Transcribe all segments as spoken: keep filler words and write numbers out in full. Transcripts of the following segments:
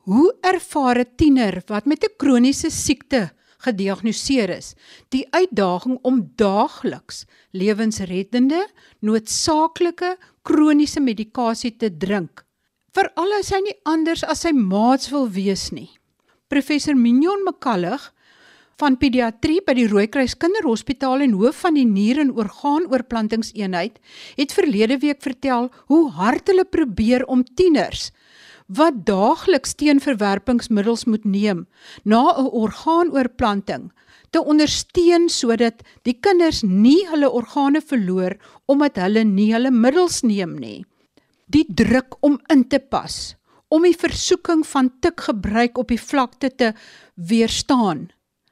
Hoe ervaar 'n tiener wat met 'n kroniese siekte gediagnoseer is, die uitdaging om daagliks lewensreddende, noodsaaklike kroniese medikasie te drink, veral as hy nie anders as sy maats wil wees nie? Professor Mignon McCulloch van Pediatrie by die Rooikruis Kinderhospitaal en hoof van die nier- en orgaanoorplantingseenheid het verlede week vertel hoe hard hulle probeer om tieners wat daagliks teenverwerpingsmiddels moet neem na 'n orgaanoorplanting te ondersteun sodat die kinders nie hulle organe verloor omdat hulle nie hulle middels neem nie. Die druk om in te pas, om die versoeking van tikgebruik op die vlakte te weerstaan,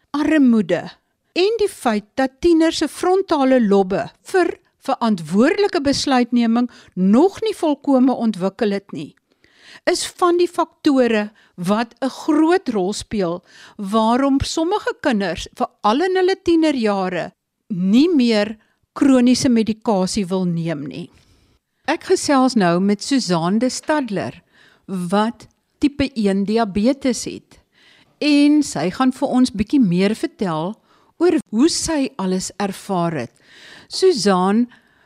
armoede en die feit dat tieners se frontale lobbe vir verantwoordelike besluitneming nog nie volkome ontwikkel het nie, is van die faktore wat 'n groot rol speel waarom sommige kinders, veral in hulle tienerjare, nie meer kroniese medikasie wil neem nie. Ek gesels nou met Suzanne de Stadler, wat tipe een diabetes het. En sy gaan vir ons bietjie meer vertel oor hoe sy alles ervaar het. Suzanne,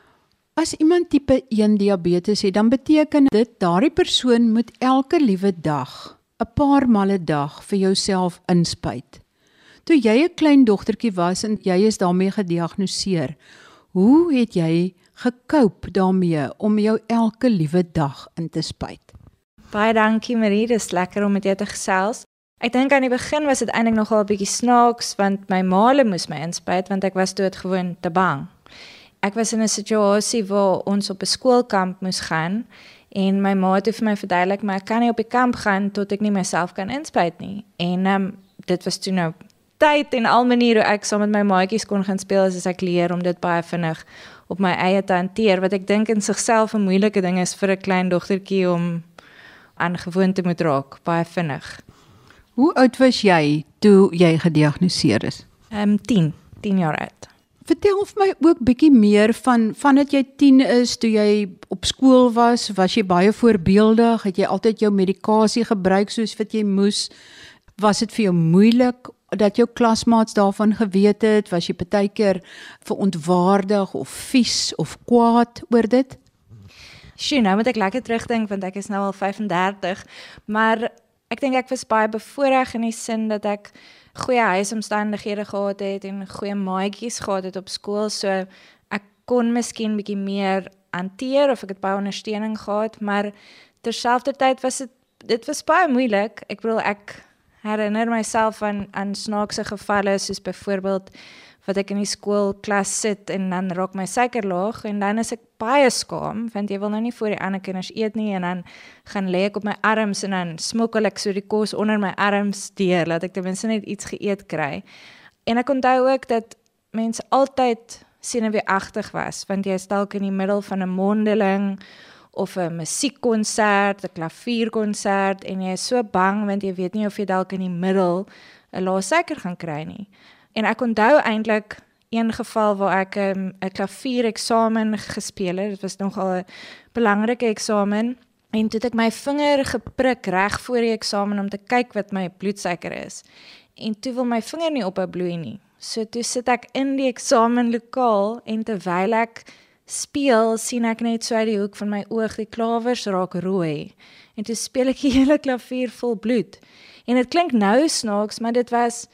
as iemand tipe een diabetes het, dan beteken dit daardie persoon moet elke liewe dag, 'n paar maal 'n dag vir jouself inspuit. Toe jy 'n klein dogtertjie was en jy is daarmee gediagnoseer, hoe het jy gekoop daarmee om jou elke liewe dag in te spuit? Baie dankie Marie, dis lekker om met jou te gesels. Ek dink aan die begin was dit eintlik nogal 'n bietjie snaaks, want my maale moes my inspuit, want ek was doodgewoon te bang. Ek was in 'n situasie waar ons op 'n skoolkamp moes gaan, en my ma het vir my verduidelik, maar ek kan nie op die kamp gaan tot ek nie myself kan inspuit nie. En um, dit was toe nou tyd en al maniere hoe ek saam met my maatjies kon gaan speel, as ek leer om dit baie vinnig op my eie te hanteer, wat ek dink in sigself 'n moeilike ding is vir 'n klein dogtertjie om aan gewoon te moet raak, baie vinnig. Hoe oud was jy toe jy gediagnoseer is? Um, tien, tien jaar oud. Vertel vir my ook bietjie meer van, vandat jy tien is, toe jy op skool was, was jy baie voorbeeldig, het jy altyd jou medikasie gebruik soos wat jy moes, was dit vir jou moeilik, dat jou klasmaats daarvan geweet het, was jy partykeer verontwaardig of vies of kwaad oor dit? Sjoe, nou moet ek lekker terugdink, want ek is nou al vyf-en-dertig, maar ek dink ek was baie bevoorreg in die sin dat ek goeie huisomstandighede gehad het en goeie maatjies gehad het op skool, so ek kon miskien bietjie meer hanteer of ek het baie ondersteuning gehad, maar terselfdertyd was dit dit was baie moeilik. Ek bedoel, ek herinner myself aan aan snaakse gevalle, soos byvoorbeeld wat ek in die skoolklas sit en dan raak my suiker laag en dan is ek baie skaam, want jy wil nou nie voor die ander kinders eet nie, en dan gaan lê ek op my arms en dan smokkel ek so die kos onder my arms deur, laat ek ten minste net iets geëet kry. En ek onthou ook dat mense altyd senuweeagtig was, want jy is dalk in die middel van 'n mondeling of 'n musiekkonsert, 'n klavierkonsert, en jy is so bang want jy weet nie of jy dalk in die middel 'n lae suiker gaan kry nie. En ek onthou eintlik een geval waar ek 'n um, klaviereksamen gespeel het. Dit was nogal 'n belangrike eksamen, en toe het ek my vinger geprik reg voor die eksamen om te kyk wat my bloedsuiker is. En toe wil my vinger nie ophou bloei nie. So toe sit ek in die eksamenlokaal en terwyl ek speel, sien ek net so uit die hoek van my oog die klawers raak rooi. En toe speel ek die hele klavier vol bloed. En dit klink nou snaaks, maar dit was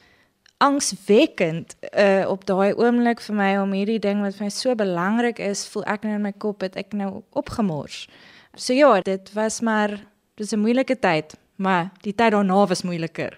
angswekkend uh, op daai oomblik vir my om hierdie ding wat vir my so belangrik is, voel ek nou in my kop het ek nou opgemors. So ja, dit was maar, dit was 'n moeilike tyd, maar die tyd daarna was moeiliker.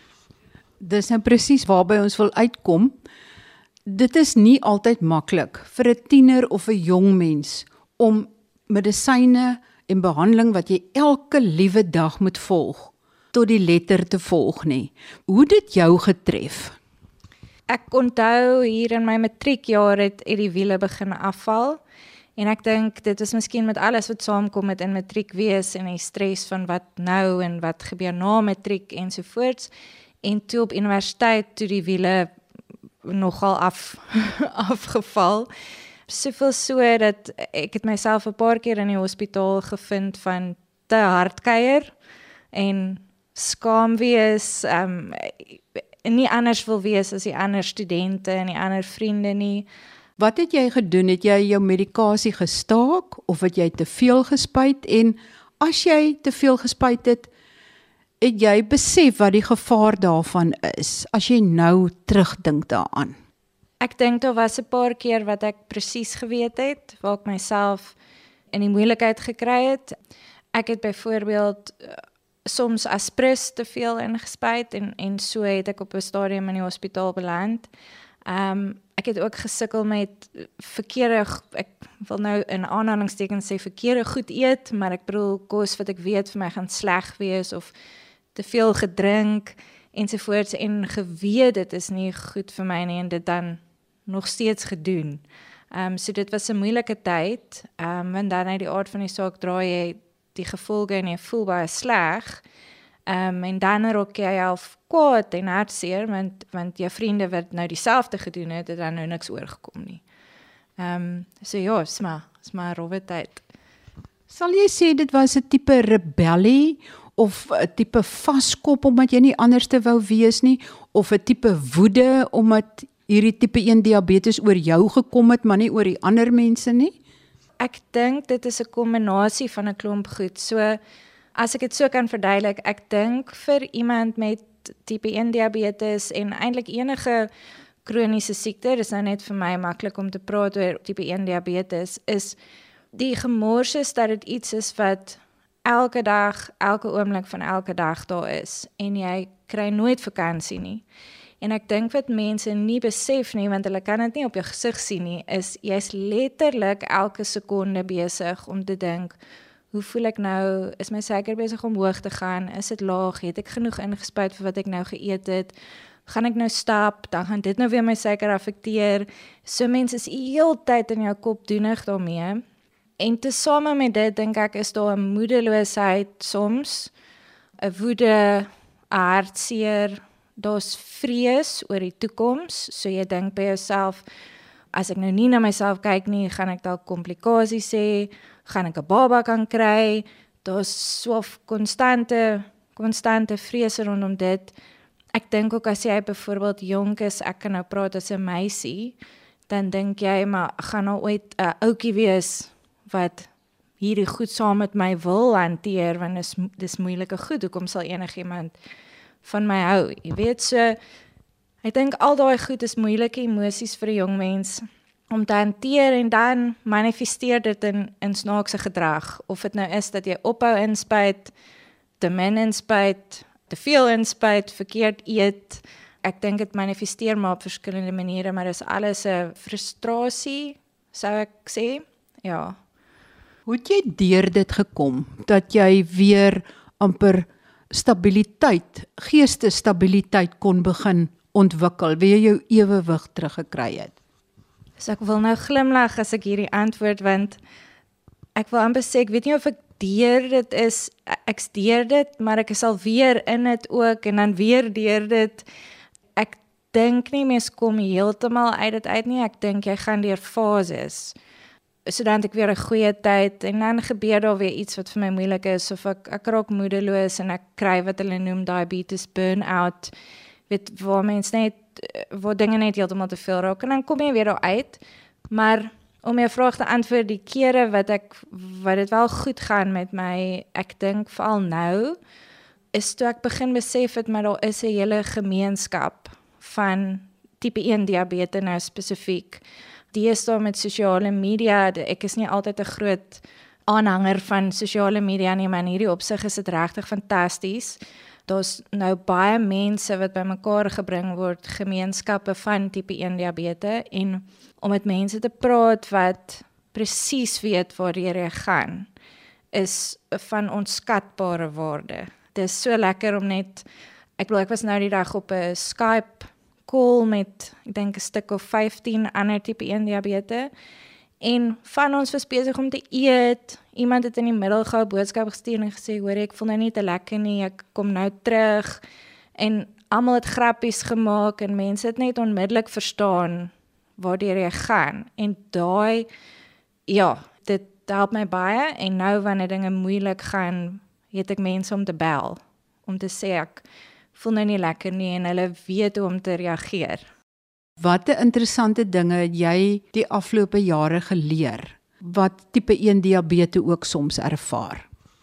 Dis nou presies waarby ons wil uitkom. Dit is nie altyd maklik vir 'n tiener of 'n jong mens om medisyne en behandeling wat jy elke liewe dag moet volg, tot die letter te volg nie. Hoe dit jou getref? Ek onthou hier in my matriekjaar het die wiele begin afval, en ek dink dit is miskien met alles wat saamkom met in matriek wees en die stres van wat nou en wat gebeur na matriek ensovoorts, en toe op universiteit toe die wiele nogal af, afgeval. Soveel so dat ek het myself 'n paar keer in die hospitaal gevind van te hard kuier, en skaam wees, um, nie anders wil wees as die ander studente en die ander vriende nie. Wat het jy gedoen? Het jy jou medikasie gestaak of het jy te veel gespuit? En as jy te veel gespuit het, het jy besef wat die gevaar daarvan is, as jy nou terugdink daaraan? Ek dink daar was 'n paar keer wat ek presies geweet het, waar ek myself in die moeilikheid gekry het. Ek het byvoorbeeld uh, soms aspris te veel ingespuit en, en so het ek op 'n stadium in die hospitaal beland. Um, ek het ook gesukkel met verkeerde, ek wil nou in aanhalingstekens sê verkeerde goed eet, maar ek bedoel kos wat ek weet vir my gaan sleg wees of te veel gedrink ensovoorts en geweet dit is nie goed vir my nie en dit dan nog steeds gedoen. Um, so dit was 'n moeilike tyd, um, want dan uit die aard van die saak draai jy die gevolge en jy voel baie sleg. Um, en dan raak jy half kwaad en hartseer, want, want jou vriende wat nou dieselfde gedoen het, het dan nou niks oorgekom nie. Um, so ja, is maar, is maar 'n rowwe tyd. Sal jy sê dit was 'n tipe rebellie, of 'n tipe vaskop omdat jy nie anders te wou wees nie, of 'n tipe woede omdat hierdie tipe een diabetes oor jou gekom het, maar nie oor die ander mense nie? Ek dink dit is 'n kombinasie van 'n klomp goed. So, as ek dit so kan verduidelik, ek dink vir iemand met tipe een diabetes en eintlik enige kroniese siekte, dis nou net vir my maklik om te praat oor tipe een diabetes, is die gemors is dat dit iets is wat elke dag, elke oomblik van elke dag daar is en jy kry nooit vakansie nie. En ek dink wat mense nie besef nie, want hulle kan dit nie op jou gesig sien nie, is jy's letterlik elke sekonde besig om te dink, hoe voel ek nou, is my suiker besig om hoog te gaan, is dit laag, het ek genoeg ingespuit vir wat ek nou geëet het, gaan ek nou stap, dan gaan dit nou weer my suiker affekteer, so mense is heeltyd in jou kop doenig daarmee, en tesame met dit, dink ek, is daar 'n moedeloosheid soms, 'n woede, 'n hartseer, daar's vrees oor die toekoms, so jy dink by jouself, as ek nou nie na myself kyk nie, gaan ek dalk komplikasies hê, gaan ek 'n baba kan kry, daar's so konstante, konstante vrese rondom dit. Ek dink ook as jy byvoorbeeld jonk is, ek kan nou praat as 'n meisie, dan dink jy, maar gaan nou ooit 'n ouetjie wees, wat hierdie goed saam met my wil hanteer, want dis, dis moeilike goed, hoekom sal enigiemand van my hou, jy weet, so, ek dink al daai goed is moeilike emosies vir 'n jong mens, om te hanteer en dan manifesteer dit in, in snaakse gedrag, of het nou is dat jy ophou inspuit, te min inspuit, te veel inspuit, verkeerd eet, ek dink dit manifesteer maar op verskillende maniere, maar dis alles 'n frustrasie, sou ek sê, ja. Hoe het jy deur dit gekom, dat jy weer amper stabiliteit, geestesstabiliteit kon begin ontwikkel, wie jy jou ewewig teruggekry het? So ek wil nou glimlag as ek hierdie antwoord, want ek wil amper sê, ek weet nie of ek deur dit is, ek deur dit, maar ek is al weer in dit ook, en dan weer deur dit. Ek dink nie mens kom heeltemal uit dit uit nie, ek dink jy gaan deur fases. So dan het ek weer 'n goeie tyd, en dan gebeur daar weer iets wat vir my moeilik is, of ek, ek raak moedeloos, en ek kry wat hulle noem diabetes burn-out, weet, waar mens net, waar dinge net heeltemal te veel raak, en dan kom jy weer daar uit, maar om jou vraag te antwoord, die kere wat ek, wat dit wel goed gaan met my, ek dink veral nou, is toe ek begin besef het, maar daar is 'n hele gemeenskap van tipe een diabetes nou spesifiek. Die is daar met sosiale media, ek is nie altyd 'n groot aanhanger van sosiale media nie, maar in hierdie opsig is dit regtig fantasties. Daar's nou baie mense wat bymekaar gebring word, gemeenskappe van tipe een diabetes, en om met mense te praat wat presies weet waardeur jy gaan, is van onskatbare waarde. Dit is so lekker om net, ek bedoel, ek was nou die dag op 'n Skype call met, ek dink 'n stuk of vyftien ander tipe een diabetes, en van ons was besig om te eet, iemand het in die middel gou 'n boodskap gestuur en gesê, hoor, ek voel nou nie te lekker nie, ek kom nou terug, en almal het grappies gemaak, en mense het net onmiddellik verstaan waardeur jy gaan, en daai, ja, dit help my baie, en nou wanneer dinge moeilik gaan, het ek mense om te bel, om te sê ek voel nou nie lekker nie en hulle weet hoe om te reageer. Watte interessante dinge het jy die afgelope jare geleer wat tipe een diabetes ook soms ervaar?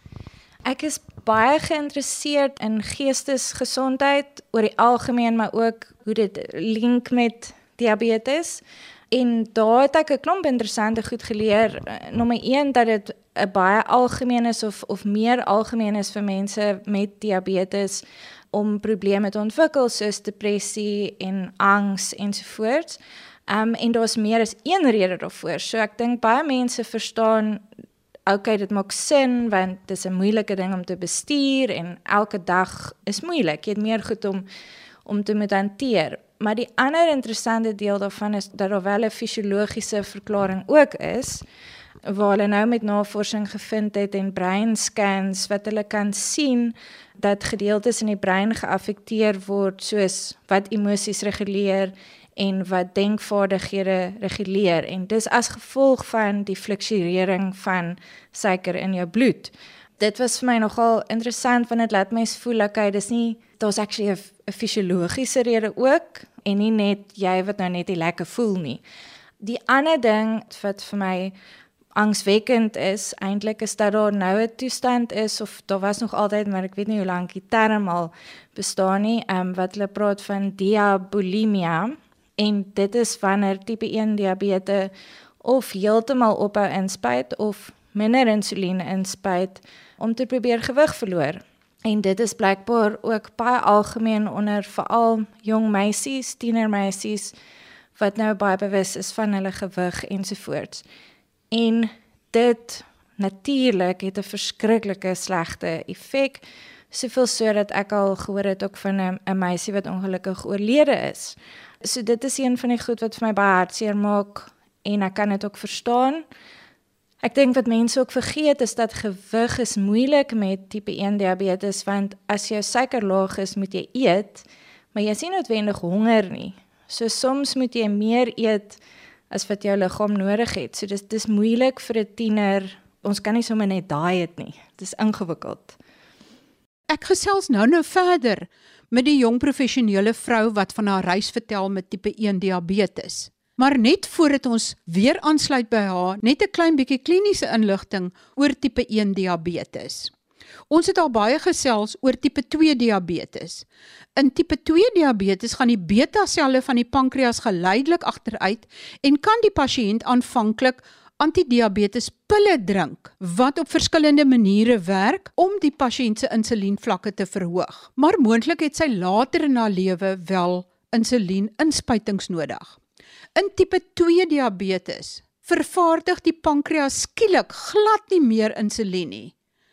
Ek is baie geïnteresseerd in geestesgesondheid oor die algemeen, maar ook hoe dit link met diabetes. En daar het ek 'n klomp interessante goed geleer. Nommer een, dat dit 'n baie algemeen is of, of meer algemeen is vir mense met diabetes om probleme te ontwikkel soos depressie en angs ensovoorts. Um, en daar's meer as een rede daarvoor. So ek dink baie mense verstaan, okay, dit maak sin want dit is 'n moeilike ding om te bestuur en elke dag is moeilik. Jy het meer goed om om te moet hanteer. Maar die ander interessante deel daarvan is dat daar wel 'n fisiologiese verklaring ook is, waar hulle nou met navorsing gevind het en breinscans wat hulle kan sien dat gedeeltes in die brein geaffekteer word soos wat emosies reguleer en wat denkvaardighede reguleer en dis as gevolg van die fluktuering van suiker in jou bloed. Dit was vir my nogal interessant want dit laat mens voel okay, dis nie daar's actually 'n fisiologiese rede ook en nie net jy wat nou net nie lekker voel nie. Die ander ding wat vir my angswekkend is, eintlik is dat daar nou 'n toestand is, of daar was nog altyd, maar ek weet nie hoe lank die term al bestaan nie, um, wat hulle praat van diabulimia, en dit is wanneer tipe een diabetes of heeltemal ophou inspuit, of minder insuline inspuit, om te probeer gewig verloor. En dit is blykbaar ook baie algemeen onder veral jong meisies, tienermeisies, wat nou baie bewus is van hulle gewig ensovoorts. En dit natuurlik het 'n verskriklike slegte effek, soveel so dat ek al gehoor het ook van 'n 'n meisie wat ongelukkig oorlede is. So dit is een van die goed wat vir my baie hartseer maak en ek kan dit ook verstaan. Ek dink wat mense ook vergeet is dat gewig is moeilik met tipe een diabetes, want as jou suiker laag is, moet jy eet, maar jy is nie noodwendig honger nie. So soms moet jy meer eet as wat jou liggaam nodig het. So dis dis moeilik vir 'n tiener. Ons kan nie sommer net diet nie. Dis ingewikkeld. Ek gesels nou nou verder met die jong professionele vrou wat van haar reis vertel met tipe een diabetes. Maar net voordat ons weer aansluit by haar, net 'n klein bietjie kliniese inligting oor tipe een diabetes. Ons het al baie gesels oor tipe twee diabetes. In tipe twee diabetes gaan die beta-selle van die pankreas geleidelik agteruit en kan die pasiënt aanvanklik antidiabetespille drink, wat op verskillende maniere werk om die pasiënt se insulienvlakke te verhoog. Maar moontlik het sy later in haar lewe wel insulieninspuitings nodig. In tipe twee diabetes vervaardig die pankreas skielik glad nie meer insulien nie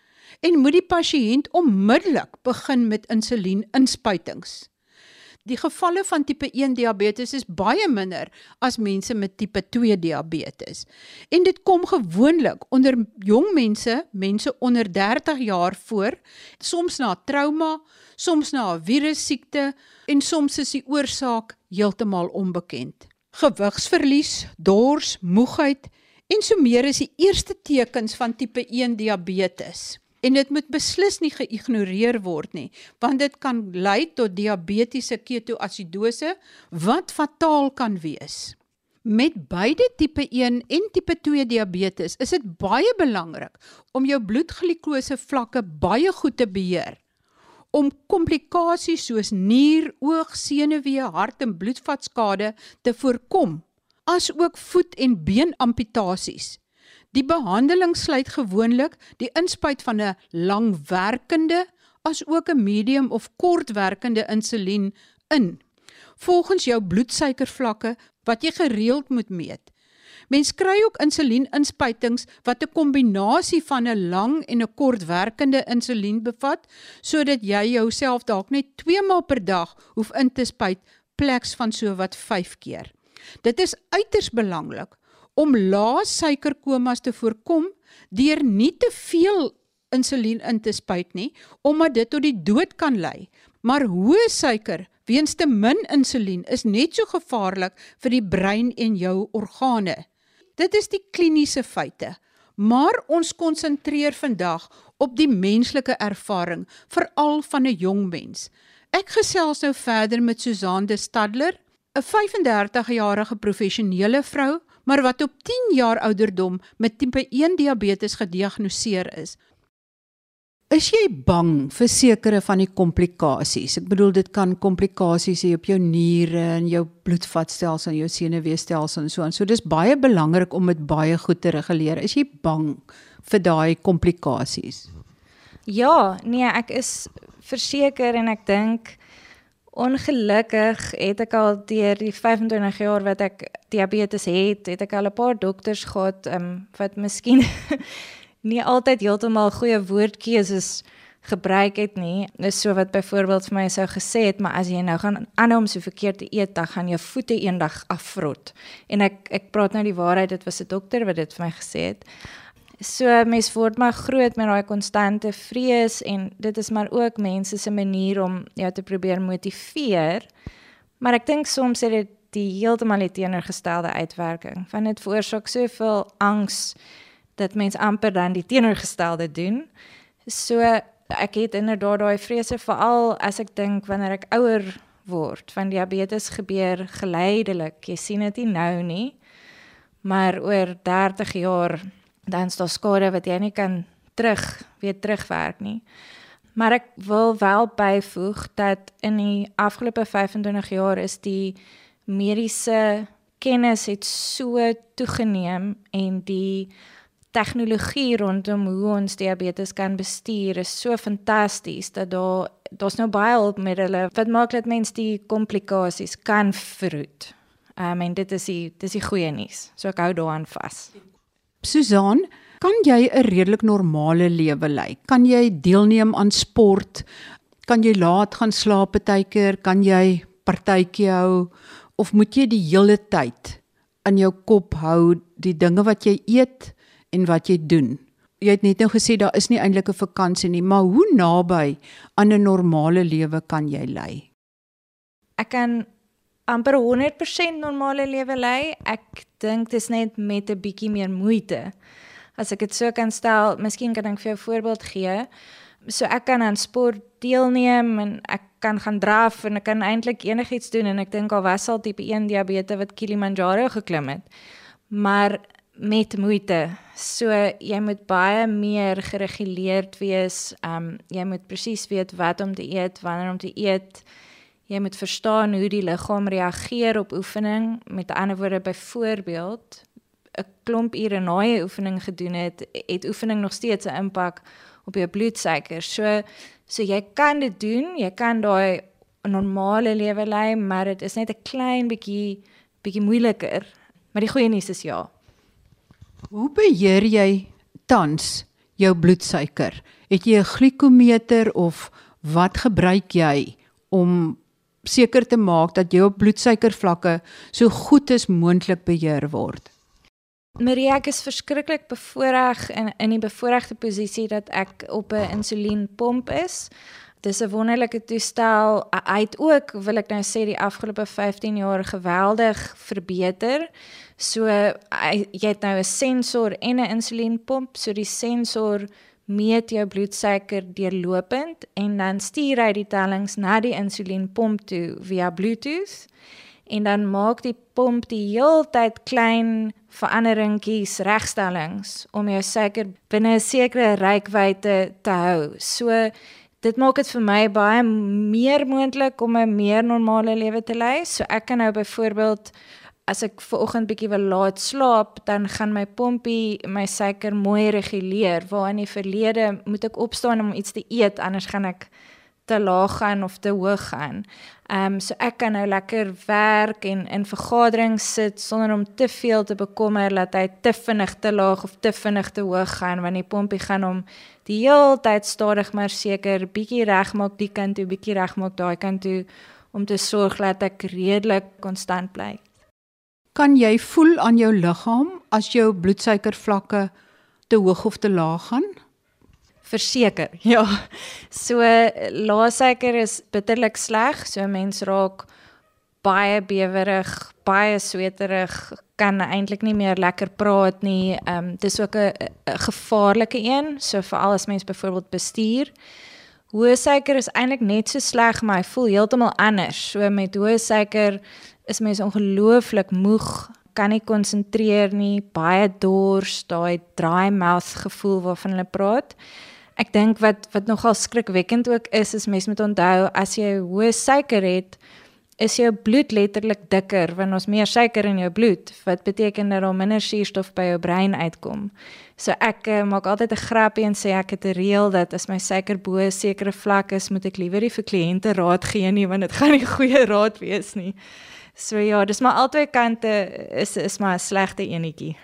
en moet die pasiënt onmiddellik begin met insulieninspuitings. Die gevalle van tipe een diabetes is baie minder as mense met tipe twee diabetes. En dit kom gewoonlik onder jong mense, mense onder dertig jaar voor, soms na trauma, soms na 'n virussiekte en soms is die oorsaak heeltemal onbekend. Gewigsverlies, dors, moegheid en so meer is die eerste tekens van tipe een diabetes. En dit moet beslis nie geïgnoreer word nie, want dit kan lei tot diabetiese ketoasidose, wat fataal kan wees. Met beide tipe een en tipe twee diabetes is dit baie belangrik om jou bloedglikose vlakke baie goed te beheer, om komplikasies soos nier, oog, senuwee, hart en bloedvatskade te voorkom, as ook voet- en beenamputasies. Die behandeling sluit gewoonlik die inspuit van 'n langwerkende as ook 'n medium of kortwerkende insulien in, volgens jou bloedsuikervlakke wat jy gereeld moet meet. Mens kry ook insulieninspuitings wat 'n kombinasie van 'n lang en 'n kortwerkende insulien bevat, sodat jy jouself dalk net twee maal per dag hoef in te spuit, pleks van so wat vyf keer. Dit is uiters belangrik om lae suikerkomas te voorkom deur nie te veel insulien in te spuit nie, omdat dit tot die dood kan lei. Maar hoë suiker weens te min insulien is net so gevaarlik vir die brein en jou organe. Dit is die kliniese feite, maar ons konsentreer vandag op die menslike ervaring, veral van 'n jong mens. Ek gesels nou verder met Suzanne de Stadler, 'n vyfendertig-jarige professionele vrou, maar wat op tien jaar ouderdom met tipe een diabetes gediagnoseer is. Is jy bang vir sekere van die komplikasies? Ek bedoel, dit kan komplikasies hê op jou niere en jou bloedvatstelsel en jou senuweestelsel en so aan. So dis baie belangrik om dit baie goed te reguleer. Is jy bang vir daai komplikasies? Ja, nee, ek is verseker en ek dink ongelukkig het ek al deur die vyfentwintig jaar wat ek diabetes het, het ek al 'n paar dokters gehad um, wat miskien nie altyd heeltemal goeie woordkeuses gebruik het nie. Dis so wat byvoorbeeld vir my sou gesê het, maar as jy nou gaan aanhou om so verkeerd te eet, dan gaan jou voete eendag afvrot. En ek ek praat nou die waarheid, dit was 'n dokter wat dit vir my gesê het. So mens word maar groot met daai konstante vrees en dit is maar ook mense se manier om jou te probeer motiveer. Maar ek dink soms het dit die heeltemal die teenoorgestelde uitwerking. Want dit veroorsaak soveel angs dat mens amper dan die teenoorgestelde doen. So ek het inderdaad daai vrese veral as ek dink wanneer ek ouer word. Van diabetes gebeur geleidelik. Jy sien dit nie nou nie, maar oor dertig jaar dan is daar skade wat jy nie kan terug, weer terugwerk nie. Maar ek wil wel byvoeg dat in die afgelope vyfentwintig jaar is die mediese kennis het so toegeneem en die tegnologie rondom hoe ons diabetes kan bestuur is so fantasties dat daar daar's nou baie hulpmiddele wat maak dat mens die komplikasies kan verhoed. Um, en dit is die dis die goeie nuus. So ek hou daaraan vas. Suzanne, kan jy 'n redelik normale lewe lei? Kan jy deelneem aan sport? Kan jy laat gaan slaap partykeer? Kan jy partytjie hou? Of moet jy die hele tyd in jou kop hou die dinge wat jy eet en wat jy doen? Jy het net nou gesê daar is nie eintlik 'n vakansie nie, maar hoe naby aan 'n normale lewe kan jy lei? Ek kan amper honderd persent normale lewe lei. Ek dink dis net met 'n bietjie meer moeite. As ek dit so kan stel, miskien kan ek vir jou 'n voorbeeld gee. So ek kan aan sport deelneem en ek kan gaan draf en ek kan eintlik enigiets doen en ek dink al was al tipe een diabetes wat Kilimanjaro geklim het. Maar met moeite. So jy moet baie meer gereguleerd wees. Um, jy moet presies weet wat om te eet, wanneer om te eet. Jy moet verstaan hoe die liggaam reageer op oefening. Met ander woorde, byvoorbeeld, 'n klomp ure na jy oefening gedoen het, het oefening nog steeds 'n impak op jou bloedsuiker. So, so jy kan dit doen, jy kan daai normale lewe lei, maar dit is net 'n klein bietjie bietjie moeiliker. Maar die goeie nuus is ja. Hoe beheer jy tans jou bloedsuiker? Het jy 'n glikometer of wat gebruik jy om seker te maak dat jou bloedsuikervlakke so goed as moontlik beheer word? Marie, ek is verskriklik bevoorreg in, in die bevoorregte posisie dat ek op 'n insulienpomp is. Dis 'n wonderlike toestel. Hy het ook, wil ek nou sê, die afgelope vyftien jaar geweldig verbeter. So, hy, jy het nou 'n sensor en 'n insulienpomp. So die sensor meet jou bloedsuiker deurlopend en dan stuur hy die tellings na die insulienpomp toe via Bluetooth. En dan maak die pomp die heeltyd klein veranderingkies, regstellings om jou suiker binne 'n sekere reikwyte te hou. So dit maak dit vir my baie meer moontlik om 'n meer normale lewe te lei. So ek kan nou byvoorbeeld, as ek vanoggend bietjie wil laat slaap, dan gaan my pompie my suiker mooi reguleer, waar in die verlede moet ek opstaan om iets te eet, anders gaan ek te laag gaan of te hoog gaan. Um, so ek kan nou lekker werk en in vergaderings sit sonder om te veel te bekommer dat hy te vinnig te laag of te vinnig te hoog gaan, want die pompie gaan hom die hele tyd stadig maar seker bietjie regmaak die kant toe, bietjie regmaak daai kant toe, om te sorg dat ek redelik konstant bly. Kan jy voel aan jou liggaam as jou bloedsuikervlakke te hoog of te laag gaan? Verseker, ja. So lae suiker is bitterlik sleg, so mens raak baie bewerig, baie sweterig, kan eintlik nie meer lekker praat nie. Um, dis ook 'n gevaarlike een, so veral as mens byvoorbeeld bestuur. Hoë suiker is eintlik net so sleg, maar hy voel heeltemal anders. So met hoë suiker is mens ongelooflik moeg, kan nie konsentreer nie, baie dors, daai dry mouth gevoel waarvan hulle praat. Ek dink wat wat nogal skrikwekkend ook is, is mens moet onthou as jy hoë suiker het, is jou bloed letterlik dikker, want ons meer suiker in jou bloed, wat beteken dat daar minder suurstof by jou brein uitkom. So ek uh, maak altyd 'n grapie en sê ek het 'n reël dat as my suiker bo 'n sekere vlak is, moet ek liewer nie vir kliënte raad gee nie, want dit gaan nie goeie raad wees nie. So ja, dis maar albei kante is is maar 'n slegte enetjie.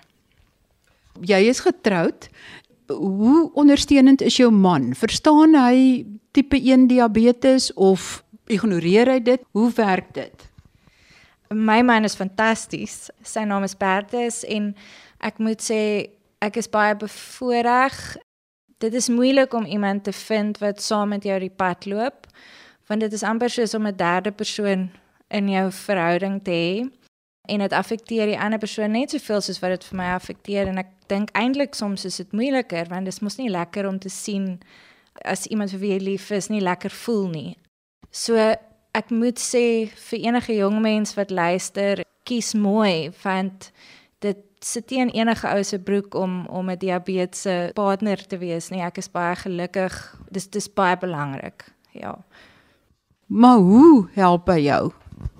Jy is getroud. Hoe ondersteunend is jou man? Verstaan hy tipe een diabetes of ignoreer hy dit? Hoe werk dit? My man is fantasties. Sy naam is Bertus en ek moet sê ek is baie bevoorreg. Dit is moeilik om iemand te vind wat saam met jou die pad loop, want dit is amper soos om 'n derde persoon in jou verhouding te hê. En dit affekteer die ander persoon net soveel soos wat dit vir my affekteer. En ek dink eintlik soms is dit moeiliker, want dit is mos nie lekker om te sien as iemand vir wie jy lief is nie lekker voel nie. So ek moet sê vir enige jong mens wat luister, kies mooi, want dit sit teen enige ou se broek om om 'n diabetiese partner te wees nie. Ek is baie gelukkig. Dis dis baie belangrik. Ja. Maar hoe help hy jou?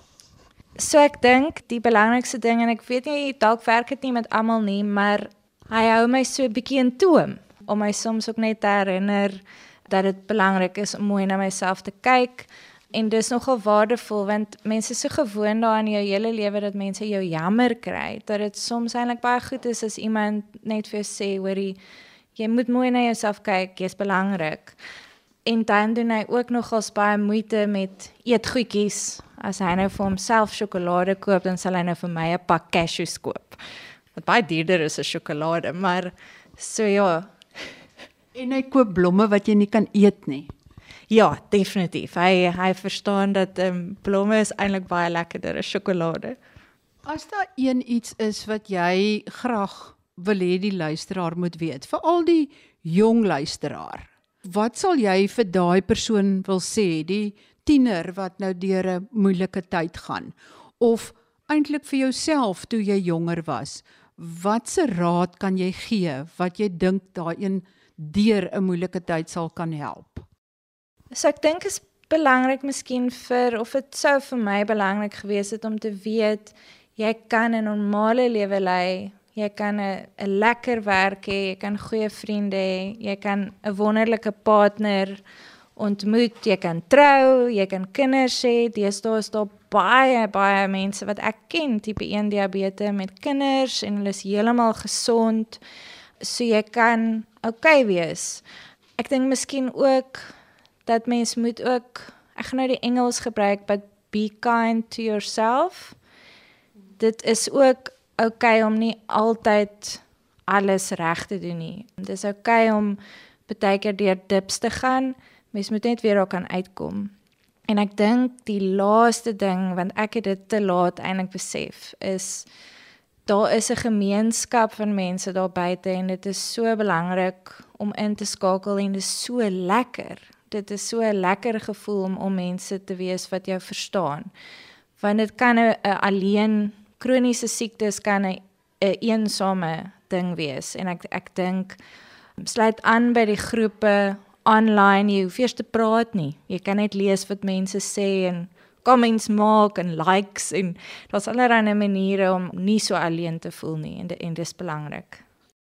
So ek dink die belangrikste ding, en ek weet nie, dalk werk dit nie met almal nie, maar hy hou my so 'n bietjie in toom, om my soms ook net te herinner dat dit belangrik is om mooi na myself te kyk, en dis nogal waardevol, want mense is so gewoond daaraan in jou hele lewe dat mense jou jammer kry, dat dit soms eintlik baie goed is as iemand net vir jou sê, hoorie, jy moet mooi na jouself kyk, jy's belangrik. En dan doen hy ook nogals baie moeite met eetgoedjies. As hy nou vir homself sjokolade koop, dan sal hy nou vir my 'n pak cashews koop. Wat baie duurder is as sjokolade, maar so ja. En hy koop blomme wat jy nie kan eet nie. Ja, definitief. Hy hy verstaan dat um, blomme is eintlik baie lekkerder as sjokolade. As daar een iets is wat jy graag wil hê die luisteraar moet weet, veral die jong luisteraar, wat sal jy vir daai persoon wil sê, die tiener wat nou deur 'n moeilike tyd gaan, of eintlik vir jouself toe jy jonger was, watse raad kan jy gee, wat jy dink daai een deur 'n moeilike tyd sal kan help? So ek dink is belangrik miskien vir, of dit sou vir my belangrik gewees het om te weet, jy kan 'n normale lewe lei, jy kan 'n 'n lekker werk hê, jy kan goeie vriende hê, jy kan 'n wonderlike partner ontmoet, jy kan trou, jy kan kinders hê. Deesdae is daar baie baie mense wat ek ken, tipe een diabetes met kinders en hulle is heeltemal gesond. So jy kan okay wees. Ek dink miskien ook dat mens moet ook, ek gaan nou die Engels gebruik, but be kind to yourself. Dit is ook okay om nie altyd alles reg te doen nie. Dit is okay om baie keer deur dips te gaan. Mens moet net weer daar kan uitkom. En ek dink die laaste ding, want ek het dit te laat eintlik besef, is daar is 'n gemeenskap van mense daar buite en dit is so belangrik om in te skakel en dit is so lekker. Dit is so 'n lekker gevoel om om mense te wees wat jou verstaan. Want dit kan 'n alleen kroniese siektes kan 'n eensame ding wees en ek ek dink sluit aan by die groepe online, jy hoef eers te praat nie. Jy kan net lees wat mense sê en comments maak en likes en daar's allerlei maniere om nie so alleen te voel nie en, de, en dis belangrik.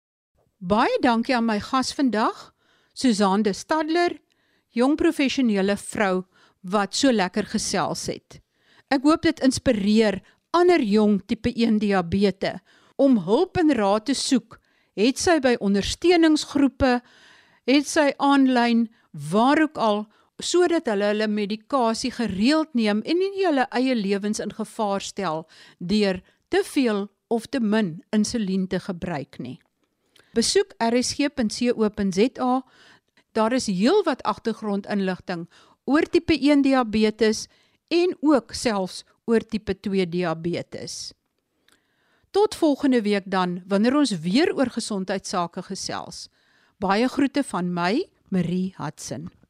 Baie dankie aan my gas vandag, Suzan de Stadler, jong professionele vrou wat so lekker gesels het. Ek hoop dit inspireer ander jong tipe een diabetes om hulp en raad te soek, het sy by ondersteuningsgroepe, het sy aanlyn, waar ook al, sodat hulle hulle medikasie gereeld neem en nie hulle eie lewens in gevaar stel deur te veel of te min insulien te gebruik nie. Besoek r s g punt co punt z a, daar is heelwat agtergrondinligting oor tipe een diabetes en ook selfs oor tipe twee diabetes. Tot volgende week dan, wanneer ons weer oor gesondheidsake gesels. Baie groete van my, Marie Hudson.